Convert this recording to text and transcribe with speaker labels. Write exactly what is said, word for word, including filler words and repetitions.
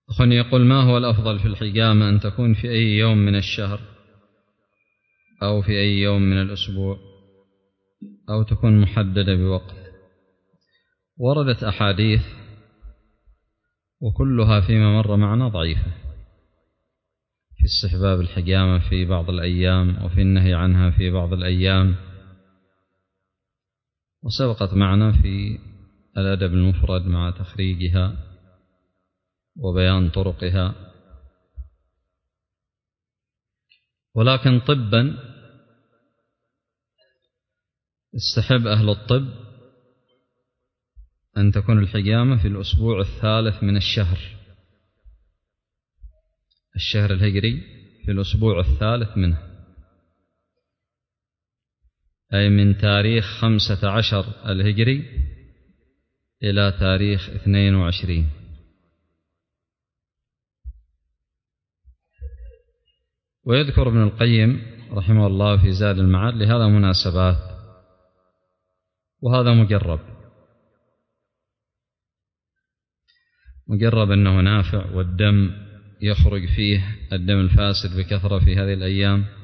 Speaker 1: أخونا يقول: ما هو الأفضل في الحجامة، أن تكون في أي يوم من الشهر أو في أي يوم من الأسبوع أو تكون محددة بوقت؟ وردت أحاديث وكلها فيما مر معنا ضعيفة في استحباب الحجامة في بعض الأيام وفي النهي عنها في بعض الأيام، وسبقت معنا في الأدب المفرد مع تخريجها وبيان طرقها. ولكن طبا استحب أهل الطب أن تكون الحجامة في الأسبوع الثالث من الشهر الشهر الهجري، في الأسبوع الثالث منه، أي من تاريخ خمسة عشر الهجري إلى تاريخ اثنين وعشرين. ويذكر ابن القيم رحمه الله في زاد المعاد لهذا مناسبات، وهذا مجرب مجرب أنه نافع، والدم يخرج فيه الدم الفاسد بكثرة في هذه الأيام،